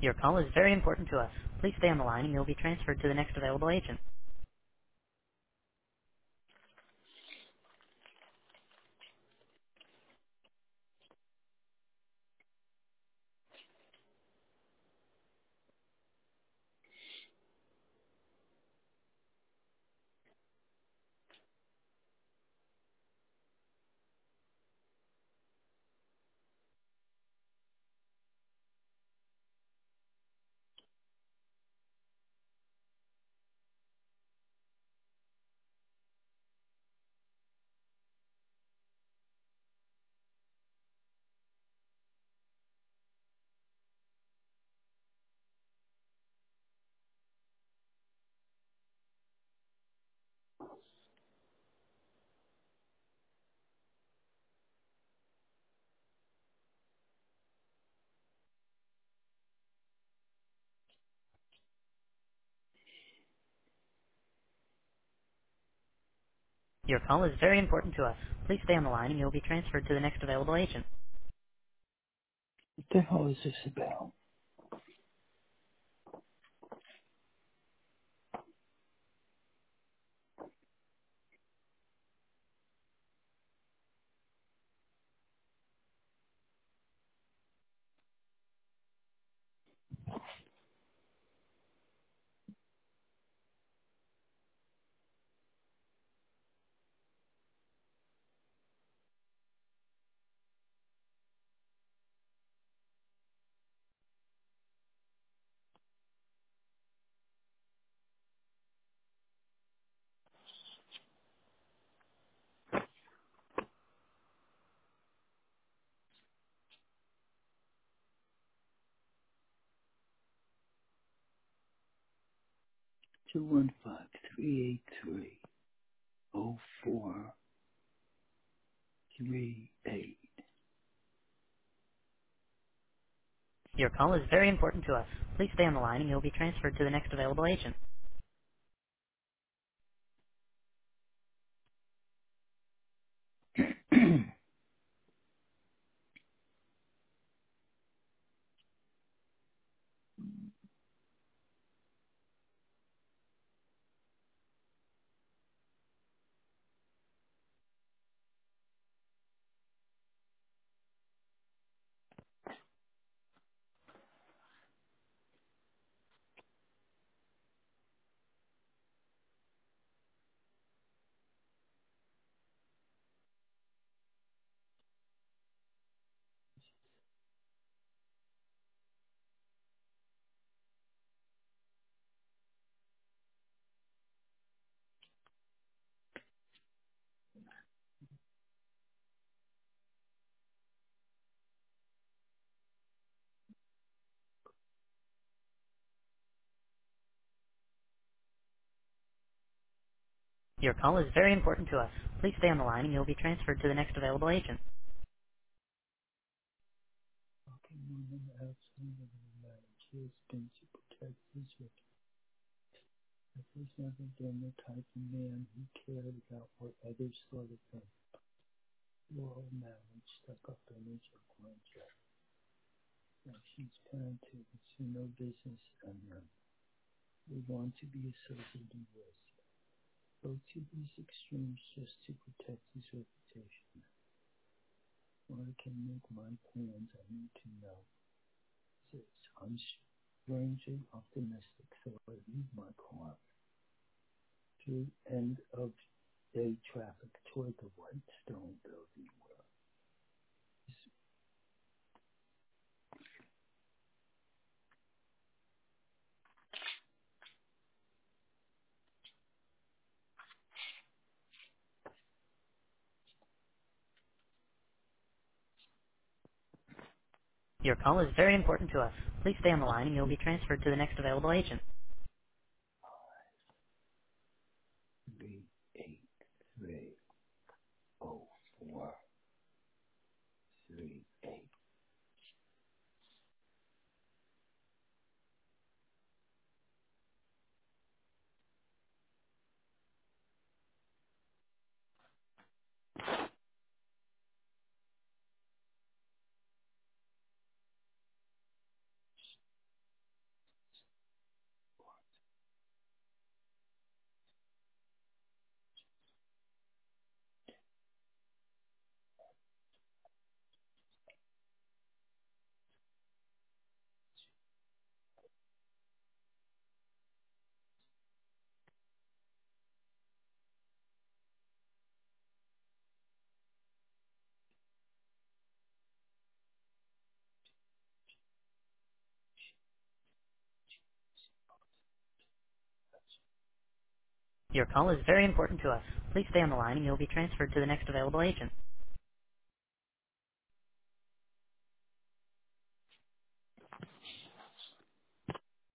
Your call is very important to us. Please stay on the line and you'll be transferred to the next available agent. Your call is very important to us. Please stay on the line and you'll be transferred to the next available agent. What the hell is this about? Two one five 0438. Your call is very important to us. Please stay on the line and you'll be transferred to the next available agent. Your call is very important to us. Please stay on the line and you'll be transferred to the next available agent. Fucking woman outside of the marriage. He has been to protect his victim. But he's never been the type of man who cared about what others thought of him. Laurel marriage stuck up image of one job. Now she's parented, it's no business and none. We want to be associated with. Go to these extremes just to protect his reputation. Or I can make my plans, I need to know. Six, I'm strangely optimistic, so I leave my car to end of day traffic toward the White Stone building. Your call is very important to us. Please stay on the line and you'll be transferred to the next available agent. 3830438. Your call is very important to us. Please stay on the line and you'll be transferred to the next available agent.